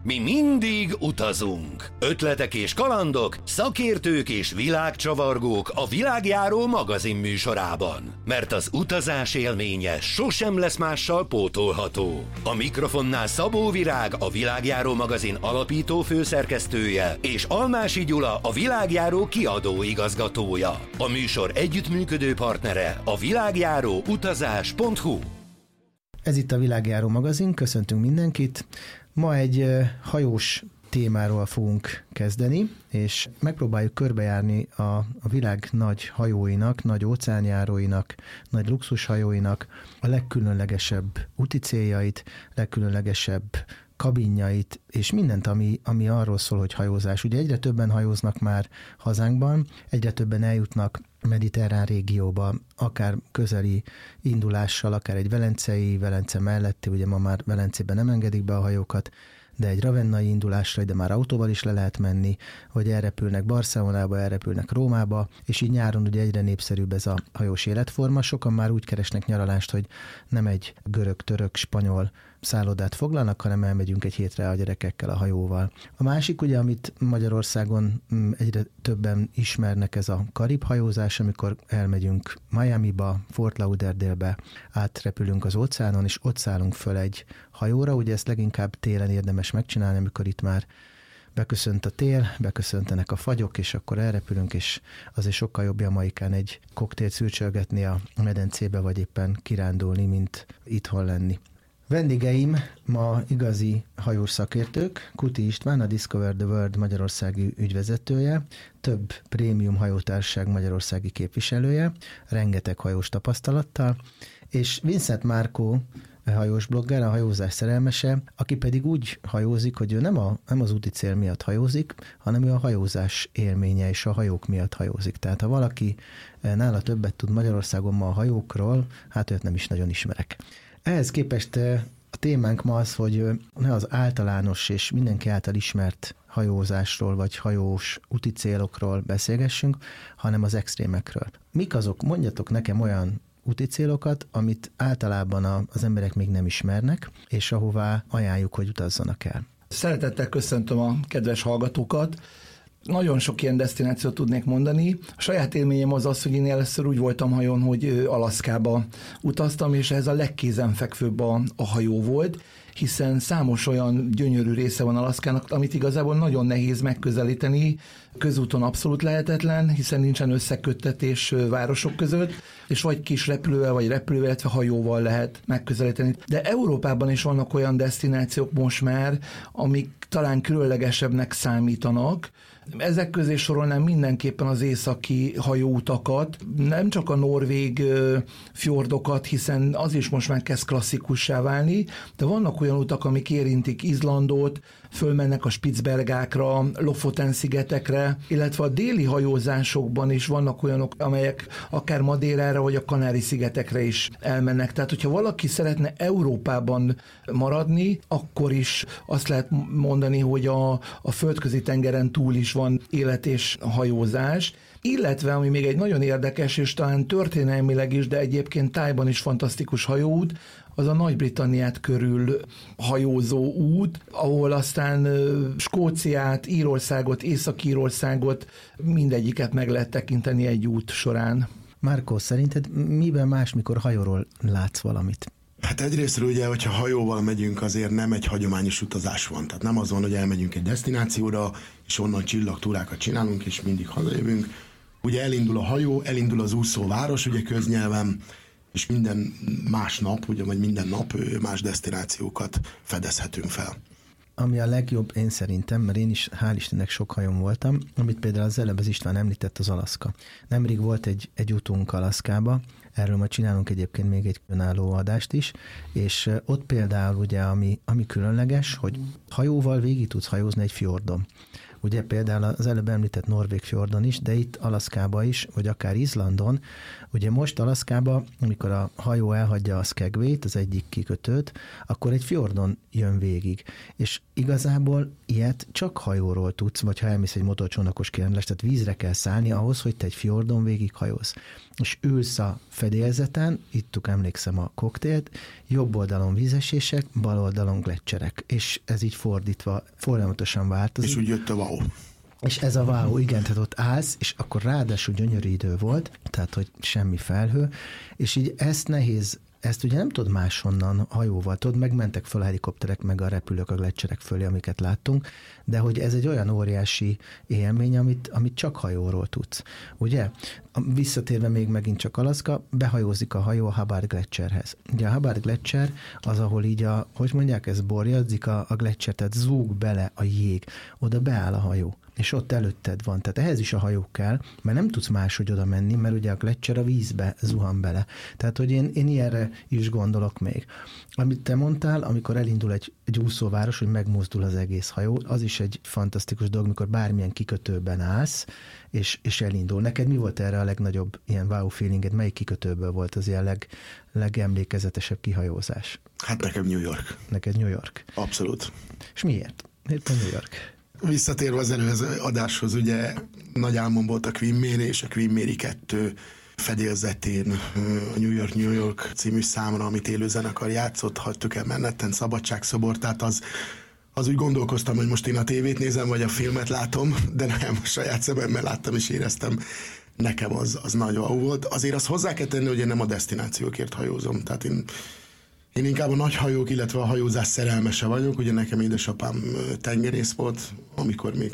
Mi mindig utazunk. Ötletek és kalandok, szakértők és világcsavargók a Világjáró magazin műsorában. Mert az utazás élménye sosem lesz mással pótolható. A mikrofonnál Szabó Virág, a Világjáró magazin alapító főszerkesztője, és Almási Gyula, a Világjáró kiadó igazgatója. A műsor együttműködő partnere a világjáró-utazás.hu. Ez itt a Világjáró magazin, köszöntünk mindenkit. Ma egy hajós témáról fogunk kezdeni, és megpróbáljuk körbejárni a világ nagy hajóinak, nagy óceánjáróinak, nagy luxushajóinak a legkülönlegesebb úti céljait, legkülönlegesebb kabinjait, és mindent, ami arról szól, hogy hajózás. Ugye egyre többen hajóznak már hazánkban, egyre többen eljutnak mediterrán régióba, akár közeli indulással, akár egy Velence melletti, ugye ma már Velencében nem engedik be a hajókat, de egy ravennai indulásra ide már autóval is le lehet menni, vagy elrepülnek Barcelonába, elrepülnek Rómába, és így nyáron ugye egyre népszerűbb ez a hajós életforma. Sokan már úgy keresnek nyaralást, hogy nem egy görög, török, spanyol szállodát foglalnak, hanem elmegyünk egy hétre a gyerekekkel a hajóval. A másik ugye, amit Magyarországon egyre többen ismernek, ez a karib hajózás, amikor elmegyünk Miamiba, Fort Lauderdale-be, átrepülünk az óceánon, és ott szállunk föl egy hajóra. Ugye ezt leginkább télen érdemes megcsinálni, amikor itt már beköszönt a tél, beköszöntenek a fagyok, és akkor elrepülünk, és azért sokkal jobb Jamaikán egy koktélt szürcsölgetni a medencébe, vagy éppen kirándulni, mint itthon lenni. Vendégeim ma igazi hajós szakértők, Kuti István, a Discover the World magyarországi ügyvezetője, több prémium hajótársaság magyarországi képviselője, rengeteg hajós tapasztalattal, és Vincent Márkó, hajós blogger, a hajózás szerelmese, aki pedig úgy hajózik, hogy ő nem az úti cél miatt hajózik, hanem ő a hajózás élménye és a hajók miatt hajózik. Tehát ha valaki nála többet tud Magyarországon ma a hajókról, hát őt nem is nagyon ismerek. Ehhez képest a témánk ma az, hogy ne az általános és mindenki által ismert hajózásról vagy hajós úti célokról beszélgessünk, hanem az extrémekről. Mik azok? Mondjatok nekem olyan úti célokat, amit általában az emberek még nem ismernek, és ahová ajánljuk, hogy utazzanak el. Szeretettel köszöntöm a kedves hallgatókat. Nagyon sok ilyen desztinációt tudnék mondani. A saját élményem az, hogy én először úgy voltam hajón, hogy Alaszkába utaztam, és ez a legkézenfekvőbb a hajó volt, hiszen számos olyan gyönyörű része van Alaszkának, amit igazából nagyon nehéz megközelíteni, közúton abszolút lehetetlen, hiszen nincsen összeköttetés városok között, és vagy kis repülővel, vagy repülővel, illetve hajóval lehet megközelíteni. De Európában is vannak olyan desztinációk most már, amik talán különlegesebbnek számítanak. Ezek közé sorolnám mindenképpen az északi hajóutakat, nem csak a norvég fjordokat, hiszen az is most már kezd klasszikussá válni, de vannak olyan utak, amik érintik Izlandot, fölmennek a Spitzbergákra, Lofoten-szigetekre, illetve a déli hajózásokban is vannak olyanok, amelyek akár Madeirára vagy a Kanári-szigetekre is elmennek. Tehát, hogyha valaki szeretne Európában maradni, akkor is azt lehet mondani, hogy a földközi tengeren túl is van élet és hajózás. Illetve, ami még egy nagyon érdekes, és talán történelmileg is, de egyébként tájban is fantasztikus hajóút, az a Nagy-Britanniát körül hajózó út, ahol aztán Skóciát, Írországot, Észak-Írországot, mindegyiket meg lehet tekinteni egy út során. Márkó, szerinted miben más, mikor hajóról látsz valamit? Hát egyrésztről ugye, hogyha hajóval megyünk, azért nem egy hagyományos utazás van. Tehát nem az van, hogy elmegyünk egy desztinációra, és onnan csillagtúrákat csinálunk, és mindig hazajövünk. Ugye elindul a hajó, elindul az úszóváros, ugye köznyelven, és minden másnap, ugye, vagy minden nap más desztinációkat fedezhetünk fel. Ami a legjobb, én szerintem, mert én is hál' Istennek sok hajón voltam, amit például az előbb az István említett, az Alaszka. Nemrég volt egy utunk Alaszkába, erről majd csinálunk egyébként még egy önálló adást is, és ott például ugye, ami különleges, hogy hajóval végig tudsz hajózni egy fjordon. ugye például az előbb említett Norvég fjordon is, de itt Alaszkában is, vagy akár Izlandon, ugye most Alaszkában, amikor a hajó elhagyja a Skagwayt, az egyik kikötőt, akkor egy fjordon jön végig. És igazából ilyet csak hajóról tudsz, vagy ha elmész egy motorcsónakos kirándulást, tehát vízre kell szállni ahhoz, hogy te egy fjordon végig hajóz. És ülsz a fedélzeten, ittuk emlékszem a koktélt, jobb oldalon vízesések, bal oldalon gleccserek. És ez így fordítva folyamatosan változik. És úgy jött a wow. És ez a wow, igen, tehát ott állsz, és akkor ráadásul gyönyörű idő volt, tehát hogy semmi felhő, és így ezt ugye nem tudod máshonnan hajóval, tudod, megmentek fel a helikopterek, meg a repülők a gleccserek fölé, amiket láttunk, de hogy ez egy olyan óriási élmény, amit csak hajóról tudsz. Ugye? Visszatérve még megint csak Alaszka, behajózik a hajó a Hubbard Gletscherhez. Ugye a Hubbard Gletscher az, ahol így hogy mondják, ez borjadzik a gletscher, tehát zúg bele a jég, oda beáll a hajó, és ott előtted van. Tehát ehhez is a hajó kell, mert nem tudsz máshogy oda menni, mert ugye a gletscher a vízbe zuhan bele. Tehát, hogy én ilyenre is gondolok még. Amit te mondtál, amikor elindul egy úszóváros, hogy megmozdul az egész hajó, az is egy fantasztikus dolog, amikor bármilyen kikötőben állsz, és elindul. Neked mi volt erre a legnagyobb ilyen wow feelinged? Melyik kikötőből volt az ilyen legemlékezetesebb kihajózás? Hát nekem New York. Neked New York? Abszolút. És miért? Miért New York? Visszatérve az előző adáshoz, ugye nagy álmom volt a Queen Mary és a Queen Mary 2 fedélzetén a New York című számra, amit élő zenekar játszott, hagytuk el Manhattan szabadságszobor, tehát az úgy gondolkoztam, hogy most én a tévét nézem, vagy a filmet látom, de nem, saját szememmel láttam és éreztem, nekem az nagy wow volt. Azért azt hozzá kell tenni, hogy én nem a desztinációkért hajózom, tehát én inkább a nagy hajók, illetve a hajózás szerelmese vagyok. Ugye nekem édesapám tengerész volt, amikor még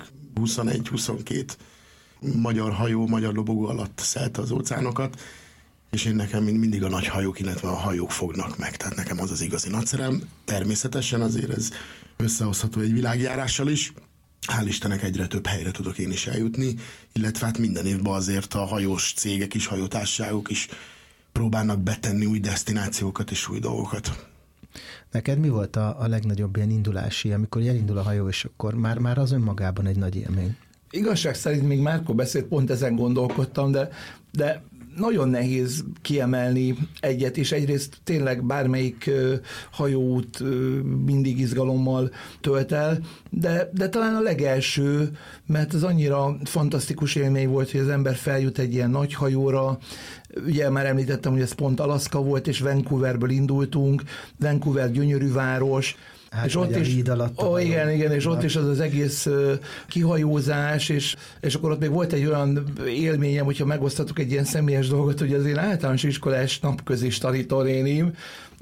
21-22 magyar hajó, magyar lobogó alatt szelte az óceánokat, és én nekem mindig a nagy hajók, illetve a hajók fognak meg. Tehát nekem az igazi nagyszerelem. Természetesen azért ez összehozható egy világjárással is. Hál' Istennek egyre több helyre tudok én is eljutni, illetve hát minden évben azért a hajós cégek is, hajótársaságok is próbálnak betenni új desztinációkat és új dolgokat. Neked mi volt a legnagyobb ilyen indulási, amikor elindul a hajó, és akkor már az önmagában egy nagy élmény? Igazság szerint még Márko beszélt, pont ezen gondolkodtam, de nagyon nehéz kiemelni egyet, és egyrészt tényleg bármelyik hajóút mindig izgalommal tölt el, de talán a legelső, mert ez annyira fantasztikus élmény volt, hogy az ember feljut egy ilyen nagy hajóra. Ugye már említettem, hogy ez pont Alaszka volt, és Vancouverből indultunk, Vancouver gyönyörű város, Hát és ott is, igen, és ott is az egész kihajózás, és akkor ott még volt egy olyan élményem, hogyha megosztatok egy ilyen személyes dolgot, hogy az én általános iskolás napközis tanítónénim,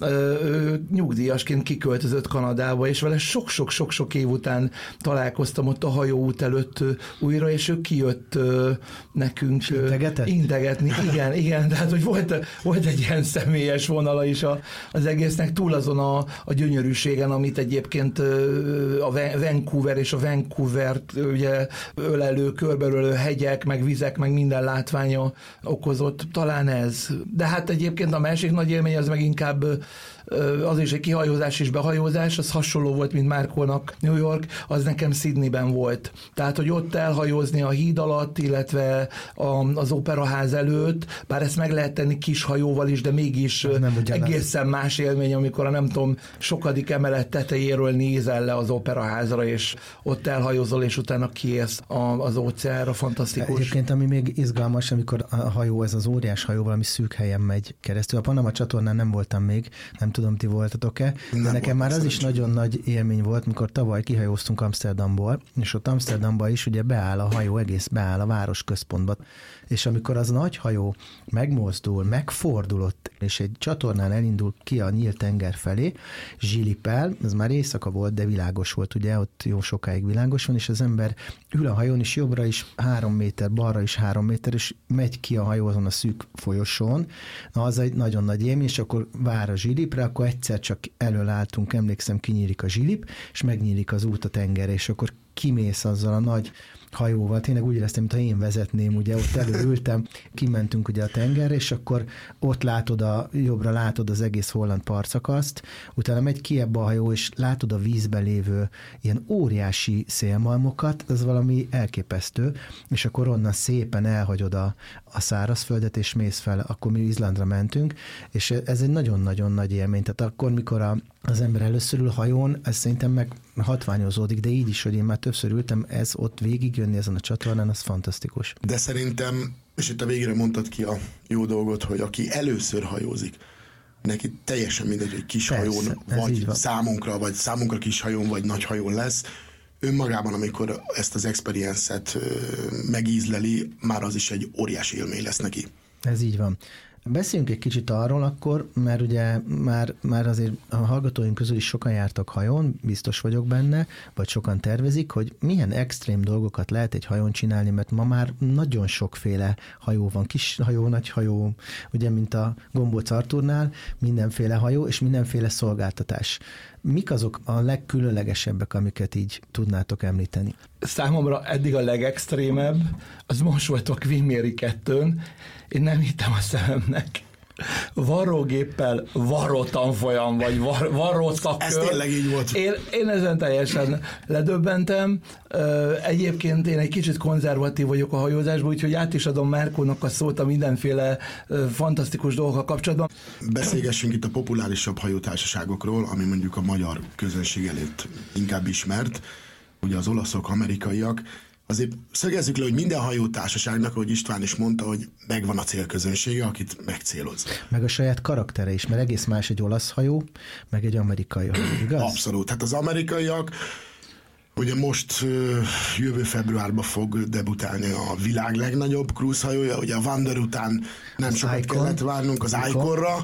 nyugdíjasként kiköltözött Kanadába, és vele sok-sok év után találkoztam ott a hajóút előtt újra, és ő kijött nekünk integetni. Igen, tehát hogy volt egy ilyen személyes vonala is az egésznek, túl azon a gyönyörűségen, amit egyébként a Vancouver és a Vancouvert ugye körbeölelő hegyek, meg vizek, meg minden látványa okozott. Talán ez. De hát egyébként a másik nagy élmény az meg inkább az is egy kihajózás és behajózás, az hasonló volt, mint Márkónak New York, az nekem Sydneyben volt. Tehát, hogy ott elhajózni a híd alatt, illetve az operaház előtt, bár ezt meg lehet tenni kis hajóval is, de mégis egészen más élmény, amikor a nem tudom, sokadik emelet tetejéről nézel le az operaházra, és ott elhajózol, és utána kiérsz az óceánra, fantasztikus. Egyébként, ami még izgalmas, amikor a hajó, ez az óriás hajó valami szűk helyen megy keresztül. A Panama csatornán nem voltam még, nem tudom, ti voltatok-e, de nekem már az is nagyon nagy élmény volt, mikor tavaly kihajóztunk Amsterdamból, és ott Amsterdamban is ugye beáll a hajó, egész beáll a város központba, és amikor az nagy hajó megmozdul, megfordulott, és egy csatornán elindul ki a nyílt tenger felé, zsilipel, ez már éjszaka volt, de világos volt, ugye, ott jó sokáig világos van, és az ember ül a hajón, és jobbra is 3 méter, balra is 3 méter, és megy ki a hajó azon a szűk folyosón. Na, az egy nagyon nagy élmény, és akkor vár a zsilipre, akkor egyszer csak elől álltunk, emlékszem, kinyílik a zsilip, és megnyílik az út a tengerre, és akkor kimész azzal a nagy hajóval, tényleg úgy éreztem, mintha én vezetném, ugye ott előültem, kimentünk ugye a tengerre, és akkor ott jobbra látod az egész holland partszakaszt, utána megy ki ebbe a hajó, és látod a vízben lévő ilyen óriási szélmalmokat, ez valami elképesztő, és akkor onnan szépen elhagyod a szárazföldet, és mész fel, akkor mi Izlandra mentünk, és ez egy nagyon-nagyon nagy élmény, tehát akkor, mikor az ember először ül hajón, ez szerintem meg hatványozódik, de így is, hogy én már többször ültem, ez ott végigjönni ezen a csatornán, az fantasztikus. De szerintem, és itt a végére mondtad ki a jó dolgot, hogy aki először hajózik, neki teljesen mindegy, hogy kis hajón, vagy számunkra kis hajón, vagy nagy hajón lesz, önmagában, amikor ezt az experience-et megízleli, már az is egy óriási élmény lesz neki. Ez így van. Beszéljünk egy kicsit arról akkor, mert ugye már azért a hallgatóink közül is sokan jártak hajón, biztos vagyok benne, vagy sokan tervezik, hogy milyen extrém dolgokat lehet egy hajón csinálni, mert ma már nagyon sokféle hajó van, kis hajó, nagy hajó, ugye, mint a Gombóc Artúrnál, mindenféle hajó és mindenféle szolgáltatás. Mik azok a legkülönlegesebbek, amiket így tudnátok említeni? Számomra eddig a legextrémebb, az most volt a Queen Mary 2-n, én nem hittem a szememnek. Varrógéppel varró tanfolyam, vagy varró szakkör. Ez tényleg így volt. Én ezen teljesen ledöbbentem. Egyébként én egy kicsit konzervatív vagyok a hajózásban, úgyhogy át is adom Márkónak a szót a mindenféle fantasztikus dolgokkal kapcsolatban. Beszélgessünk itt a populárisabb hajótársaságokról, ami mondjuk a magyar közönség előtt inkább ismert. Ugye az olaszok, amerikaiak. Azért szögezzük le, hogy minden hajótársaságnak, ahogy István is mondta, hogy megvan a célközönsége, akit megcéloz. Meg a saját karaktere is, mert egész más egy olasz hajó, meg egy amerikai hajó, igaz? Abszolút. Hát az amerikaiak, ugye most jövő februárban fog debutálni a világ legnagyobb cruise hajója, ugye a Wander után nem sokat kellett várnunk az Iconra.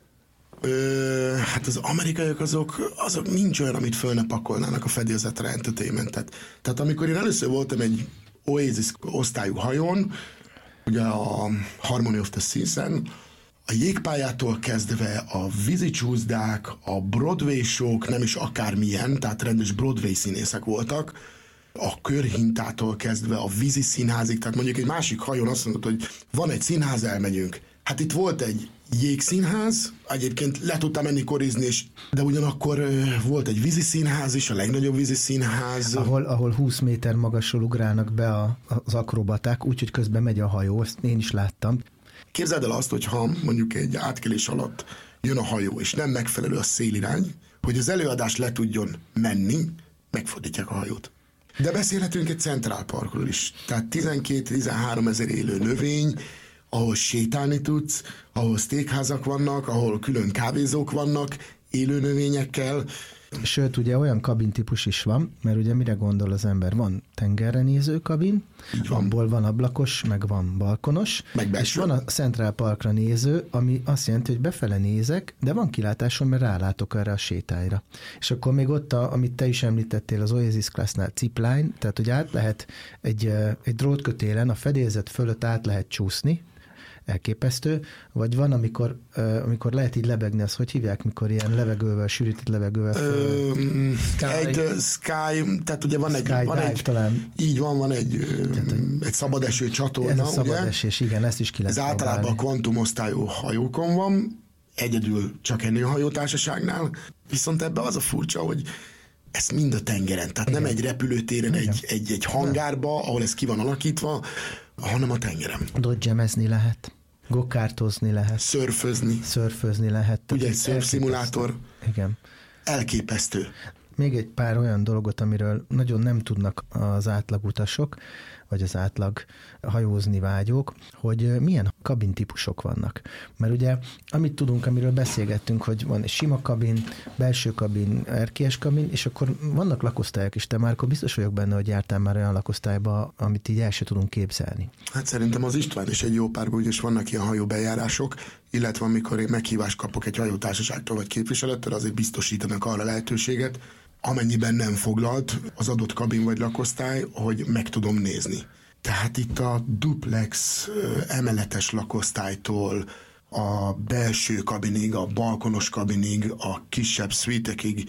Hát az amerikaiak azok nincs olyan, amit föl ne pakolnának a fedélzetre entertainmentet. Tehát amikor én először voltam egy Oasis osztályú hajón, ugye a Harmony of the Seas-en, a jégpályától kezdve a vízicsúszdák, a Broadway show-k, nem is akármilyen, tehát rendes Broadway színészek voltak, a körhintától kezdve a vízi színházig, tehát mondjuk egy másik hajón azt mondod, hogy van egy színház, elmegyünk. Hát itt volt egy jégszínház, egyébként le tudtam menni korizni, de ugyanakkor volt egy víziszínház is, a legnagyobb víziszínház. Ahol 20 méter magasról ugrálnak be az akrobaták, úgyhogy közben megy a hajó, ezt én is láttam. Képzeld el azt, hogy ha mondjuk egy átkelés alatt jön a hajó, és nem megfelelő a szélirány, hogy az előadás le tudjon menni, megfordítják a hajót. De beszélhetünk egy Central Parkról is. Tehát 12-13 ezer élő növény, ahol sétálni tudsz, ahol steakházak vannak, ahol külön kávézók vannak, élő növényekkel. Sőt, ugye olyan kabintípus is van, mert ugye mire gondol az ember? Van tengerre néző kabin, abból van ablakos, meg van balkonos, és van a Central Parkra néző, ami azt jelenti, hogy befele nézek, de van kilátásom, mert rálátok erre a sétályra. És akkor még ott, amit te is említettél, az Oasis Classnál zipline, tehát hogy át lehet egy drótkötélen, a fedélzet fölött át lehet csúszni, elképesztő, vagy van, amikor lehet így lebegni, azt hogy hívják, mikor ilyen levegővel, sűrített levegővel Sky, tehát ugye van egy talán. Így van egy szabadeső csatorna, ez a szabadesés, igen, ezt is ki lehet ez általában a kvantumosztályú hajókon van, egyedül csak ennél a hajótársaságnál, viszont ebben az a furcsa, hogy ez mind a tengeren, tehát igen. Nem egy repülőtéren, egy hangárba, ahol ez ki van alakítva, hanem a tengeren. Dodgemezni lehet. Gokártozni lehet. Szörfözni lehet. Ugye egy szörfszimulátor. Igen. Elképesztő. Még egy pár olyan dolgot, amiről nagyon nem tudnak az átlagutasok, vagy az átlag hajózni vágyók, hogy milyen kabintípusok vannak. Mert ugye, amit tudunk, amiről beszélgettünk, hogy van egy sima kabin, belső kabin, erkélyes kabin, és akkor vannak lakosztályok is. Te már akkor biztos vagyok benne, hogy jártál már olyan lakosztályba, amit így el se tudunk képzelni. Hát szerintem az István is egy jó párban, úgyis vannak ilyen hajóbejárások, illetve amikor én meghívást kapok egy hajótársaságtól vagy képviselettől, azért biztosítanak arra lehetőséget, amennyiben nem foglalt az adott kabin vagy lakosztály, hogy meg tudom nézni. Tehát itt a duplex emeletes lakosztálytól a belső kabinig, a balkonos kabinig, a kisebb szvítekig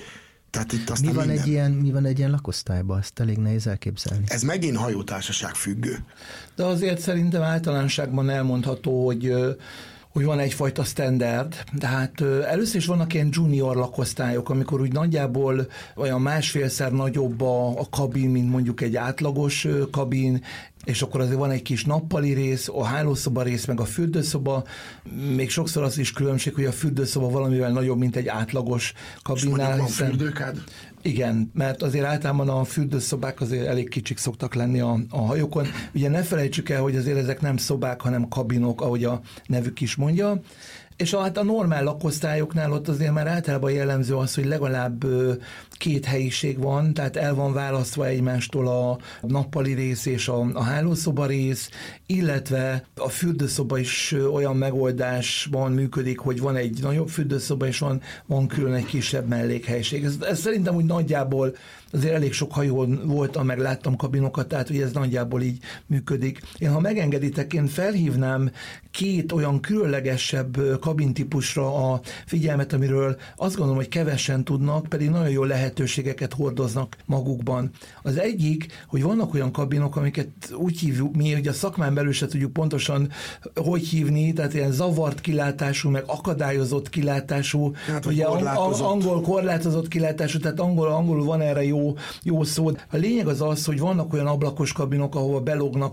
Tehát itt aztán mi van egy ilyen lakosztályban? Ezt elég nehéz elképzelni. Ez megint hajótársaság függő. De azért szerintem általánosságban elmondható, hogy van egyfajta standard, tehát először is vannak ilyen junior lakosztályok, amikor úgy nagyjából olyan másfélszer nagyobb a kabin, mint mondjuk egy átlagos kabin, és akkor azért van egy kis nappali rész, a hálószoba rész, meg a fürdőszoba. Még sokszor az is különbség, hogy a fürdőszoba valamivel nagyobb, mint egy átlagos kabinnál. És mondjuk van fürdőkád? Igen, mert azért általában a fürdőszobák azért elég kicsik szoktak lenni a hajókon. Ugye ne felejtsük el, hogy azért ezek nem szobák, hanem kabinok, ahogy a nevük is mondja. És hát a normál lakosztályoknál ott azért már általában jellemző az, hogy legalább 2 helyiség van, tehát el van választva egymástól a nappali rész és a hálószoba rész, illetve a fürdőszoba is olyan megoldásban működik, hogy van egy nagyobb fürdőszoba, és van külön egy kisebb mellékhelyiség. Ez szerintem úgy nagyjából azért elég sok hajón voltam, meg láttam kabinokat, tehát hogy ez nagyjából így működik. Én, ha megengeditek, én felhívnám 2 olyan különlegesebb kabintípusra a figyelmet, amiről azt gondolom, hogy kevesen tudnak, pedig nagyon jó lehetőségeket hordoznak magukban. Az egyik, hogy vannak olyan kabinok, amiket úgy hívjuk mi, hogy a szakmán belül se tudjuk pontosan hogy hívni, tehát ilyen zavart kilátású, meg akadályozott kilátású, hát, ugye angol korlátozott kilátású, tehát angolul van erre jó szó. A lényeg az, hogy vannak olyan ablakos kabinok, ahova belógnak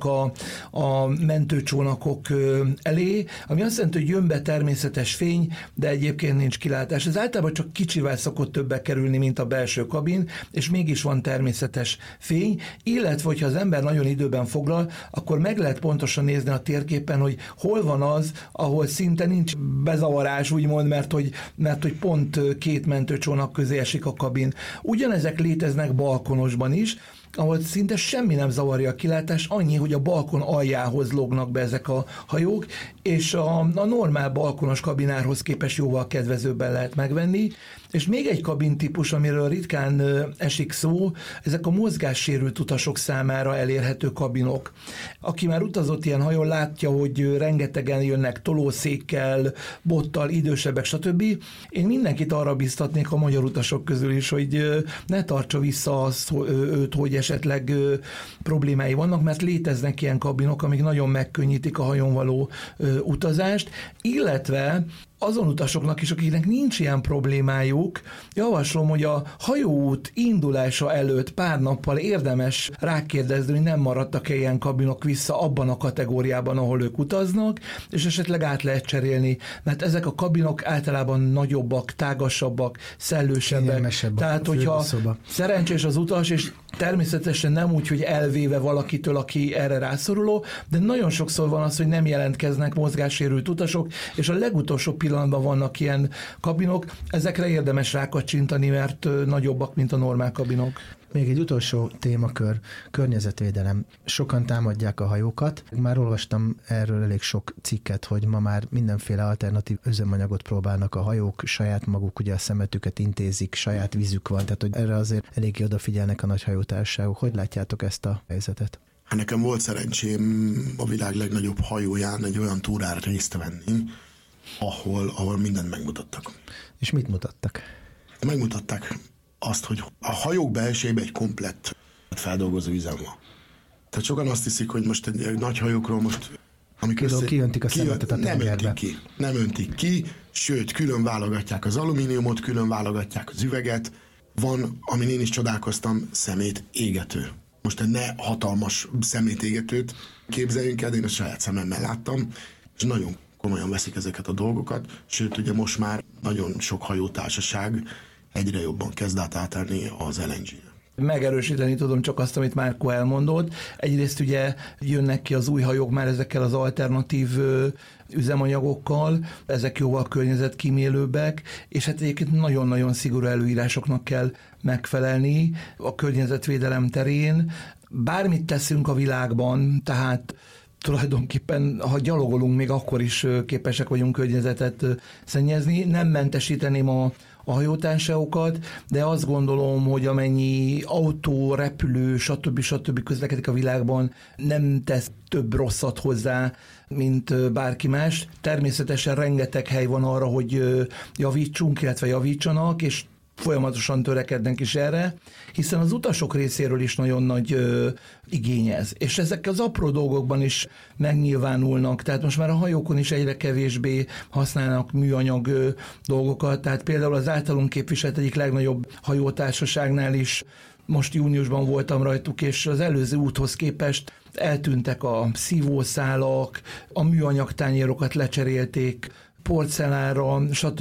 a mentőcsónakok elé, ami azt jelenti, hogy jön be természetes fény, de egyébként nincs kilátás. Ez általában csak kicsivel szokott többbe kerülni, mint a belső kabin, és mégis van természetes fény, illetve, hogyha az ember nagyon időben foglal, akkor meg lehet pontosan nézni a térképen, hogy hol van az, ahol szinte nincs bezavarás, úgymond, mert hogy pont 2 mentőcsónak közé esik a kabin. Ugyanezek léteznek balkonosban is, ahol szinte semmi nem zavarja a kilátás, annyi, hogy a balkon aljához lógnak be ezek a hajók, és a normál balkonos kabinárhoz képest jóval kedvezőbben lehet megvenni. És még egy kabintípus, amiről ritkán esik szó, ezek a mozgássérült utasok számára elérhető kabinok. Aki már utazott ilyen hajón, látja, hogy rengetegen jönnek tolószékkel, bottal, idősebbek, stb. Én mindenkit arra biztatnék a magyar utasok közül is, hogy ne tartsa vissza őt, hogy esetleg problémái vannak, mert léteznek ilyen kabinok, amik nagyon megkönnyítik a hajón való utazást, illetve azon utasoknak is, akiknek nincs ilyen problémájuk, javaslom, hogy a hajóút indulása előtt pár nappal érdemes rákérdezni, hogy nem maradtak-e ilyen kabinok vissza abban a kategóriában, ahol ők utaznak, és esetleg át lehet cserélni, mert ezek a kabinok általában nagyobbak, tágasabbak, szellősebbek. Tehát, hogyha szerencsés az utas, és természetesen nem úgy, hogy elvéve valakitől, aki erre rászoruló, de nagyon sokszor van az, hogy nem jelentkeznek mozgássérült utasok, és a legutolsó pillanatban vannak ilyen kabinok, ezekre érdemes rákacsintani, mert nagyobbak, mint a normál kabinok. Még egy utolsó témakör, környezetvédelem. Sokan támadják a hajókat. Már olvastam erről elég sok cikket, hogy ma már mindenféle alternatív üzemanyagot próbálnak a hajók, saját maguk ugye a szemetüket intézik, saját vízük van, tehát hogy erre azért eléggé odafigyelnek a nagy hajótársaságok. Hogy látjátok ezt a helyzetet? Hát nekem volt szerencsém a világ legnagyobb hajóján egy olyan túrára részt venni, ahol mindent megmutattak. És mit mutattak? Megmutatták azt, hogy a hajók belsejében egy komplett feldolgozó üzem van. Tehát sokan azt hiszik, hogy most egy nagy hajókról most... Kiöntik a szemetet a tengerbe. Nem öntik ki, sőt, külön válogatják az alumíniumot, külön válogatják az üveget. Van, amin én is csodálkoztam, szemétégető. Most egy ne hatalmas szemétégetőt képzeljünk el, én a saját szememmel láttam, és nagyon komolyan veszik ezeket a dolgokat, sőt, ugye most már nagyon sok hajótársaság egyre jobban kezd átállni az LNG-re. Megerősíteni tudom csak azt, amit Márko elmondott. Egyrészt ugye jönnek ki az új hajók már ezekkel az alternatív üzemanyagokkal, ezek jóval környezetkímélőbbek, és hát egyébként nagyon-nagyon szigorú előírásoknak kell megfelelni a környezetvédelem terén. Bármit teszünk a világban, tehát tulajdonképpen, ha gyalogolunk, még akkor is képesek vagyunk környezetet szennyezni. Nem mentesíteném a hajótársaságokat, de azt gondolom, hogy amennyi autó, repülő, stb. Közlekedik a világban, nem tesz több rosszat hozzá, mint bárki más. Természetesen rengeteg hely van arra, hogy javítsunk, illetve javítsanak, és folyamatosan törekednek is erre, hiszen az utasok részéről is nagyon nagy igény ez. És ezek az apró dolgokban is megnyilvánulnak, tehát most már a hajókon is egyre kevésbé használnak műanyag dolgokat, tehát például az általunk képviselt egyik legnagyobb hajótársaságnál is most júniusban voltam rajtuk, és az előző úthoz képest eltűntek a szívószálak, a műanyag tányérokat lecserélték porcelánra,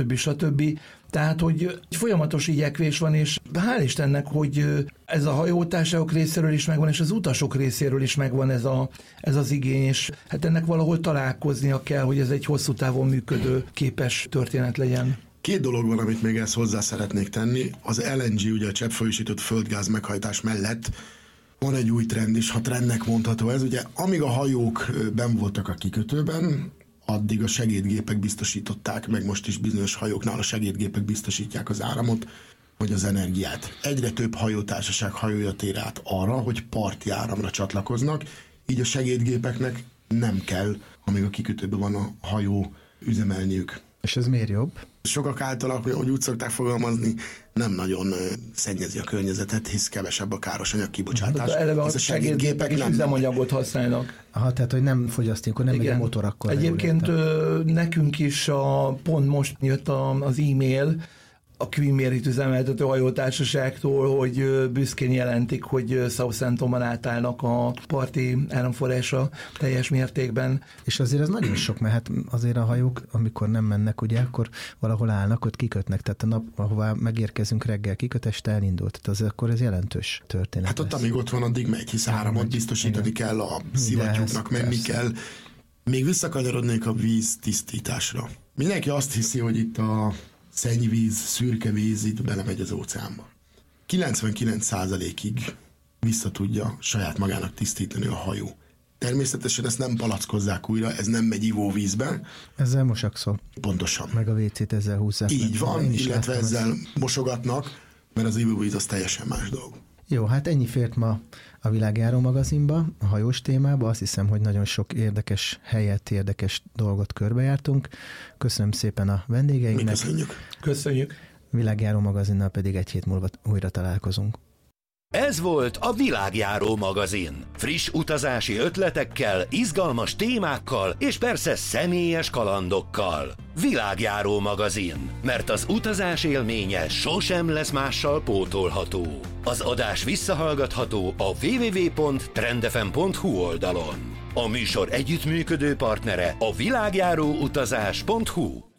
stb. Tehát, hogy folyamatos igyekvés van, és hál' Istennek, hogy ez a hajótársaságok részéről is megvan, és az utasok részéről is megvan ez az igény, és hát ennek valahol találkoznia kell, hogy ez egy hosszú távon működő képes történet legyen. Két dolog van, amit még ezt hozzá szeretnék tenni. Az LNG, ugye a cseppfolyósított földgáz meghajtás mellett van egy új trend is, ha trendnek mondható ez. Ugye amíg a hajók benn voltak a kikötőben, addig a segédgépek biztosították, meg most is bizonyos hajóknál a segédgépek biztosítják az áramot, vagy az energiát. Egyre több hajótársaság hajója tér át arra, hogy parti áramra csatlakoznak, így a segédgépeknek nem kell, amíg a kikötőben van a hajó, üzemelniük. És ez miért jobb? Sokak által, hogy úgy szokták fogalmazni, nem nagyon szennyezi a környezetet, hisz kevesebb a káros anyag kibocsátás. Eleve a segédgépek is üzemanyagot használnak. Aha, tehát, hogy nem fogyasztunk, nem megy a motor akkor. Egyébként nekünk is pont most jött az e-mail a Queen Mary-t üzemeltető hajótársaságtól, hogy büszkén jelentik, hogy Southamptonban átállnak a parti áramforrásra teljes mértékben. És azért ez nagyon sok, mert hát azért a hajók, amikor nem mennek, ugye, akkor valahol állnak, ott kikötnek, tehát a nap, ahová megérkezünk reggel, kiköt, este elindult, tehát akkor ez jelentős történet. Hát ott, amíg ott van, addig megy, hisz áramot biztosítani kell, a szivattyúknak menni kell. Még visszakanyarodnék a víz tisztításra. Mindenki azt hiszi, hogy itt a szennyvíz, szürke víz itt belemegy az óceánba. 99%-ig vissza tudja saját magának tisztítani a hajó. Természetesen ezt nem palackozzák újra, ez nem megy ivóvízbe. Ezzel mosakszol. Pontosan. Meg a WC-t ezzel húzzák. Így van, illetve ezzel mosogatnak, mert az ivóvíz az teljesen más dolog. Jó, hát ennyi fért ma a Világjáró magazinba, a hajós témába. Azt hiszem, hogy nagyon sok érdekes helyet, érdekes dolgot körbejártunk. Köszönöm szépen a vendégeinknek. Mi köszönjük. Köszönjük. Világjáró magazinnal pedig egy hét múlva újra találkozunk. Ez volt a Világjáró magazin. Friss utazási ötletekkel, izgalmas témákkal és persze személyes kalandokkal. Világjáró magazin, mert az utazás élménye sosem lesz mással pótolható. Az adás visszahallgatható a www.trendfm.hu oldalon. A műsor együttműködő partnere a világjáróutazás.hu.